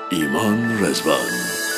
ایمان رضوان.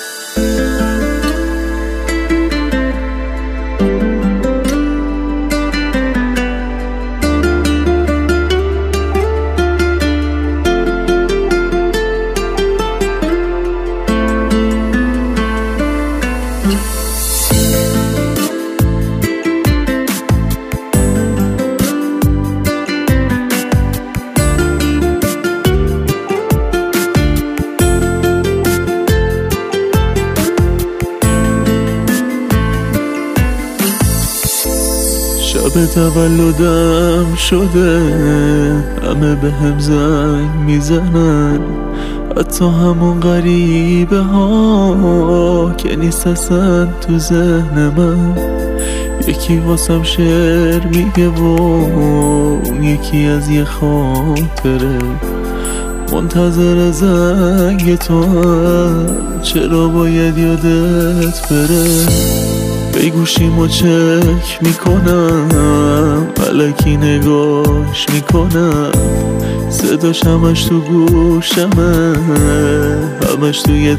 شب تولدم شده، همه به هم زنگ میزنن، حتی همون غریبه ها که نیست اصلا تو ذهن من. یکی واسم شعر میگه و اون یکی از یه خاطره، منتظر زنگ تو هم چرا باید یادت بره. به گوشیمو چک میکنم، الکی نگاش میکنم، صداش همش تو گوشمه، همش توی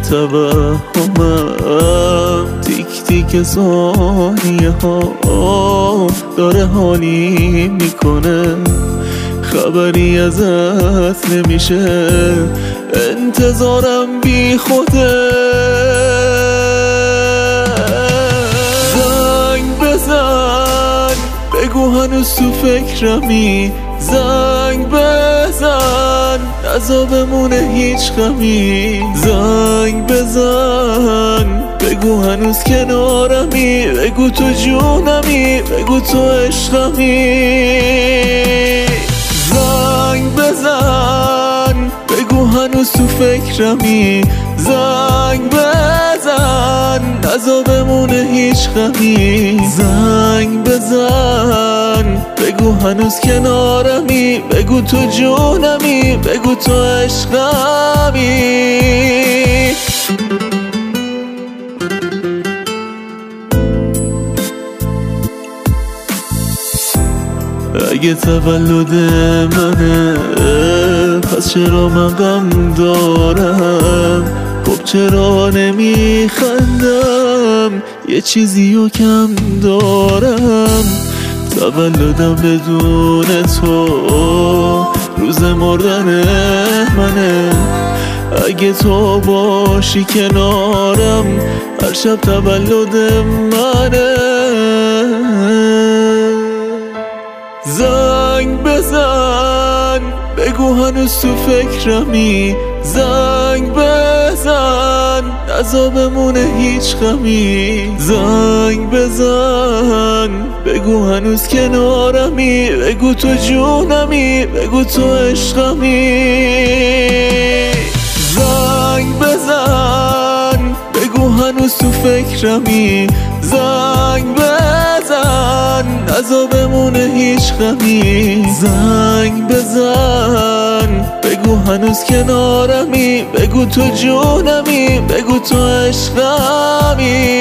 توهمم. تیک تیک ثانیه ها داره حالی میکنه، خبری ازت نمیشه، انتظارم بی خوده. بگو هنوز تو فکرمی، زنگ بزن نزا بمونه هیچ غمی. زنگ بزن بگو هنوز کنارمی، بگو تو جونمی، بگو تو عشقمی. زنگ بزن بگو هنوز تو فکرمی، زنگ بزن نزا بمونه هیچ غمی. زنگ بزن بگو هنوز کنارمی، بگو تو جونمی، بگو تو عشقمی. اگه تولد منه پس چرا من غم دارم؟ خب چرا نمیخندم؟ یه چیزیو کم دارم. تولدم بدون تو روز مردن منه، اگه تو باشی کنارم هر شب تولد منه. زنگ بزن بگو هنوز تو فکرمی، زنگ بزن نزا بمونه هیچ غمی. زنگ بزن بگو هنوز کنارمی، بگو تو جونمی، بگو تو عشقمی. زنگ بزن بگو هنوز تو فکرمی، زنگ بزن نزا بمونه هیچ غمی. زنگ بزن بگو هنوز کنارمی، بگو تو جونمی، بگو تو عشقمی.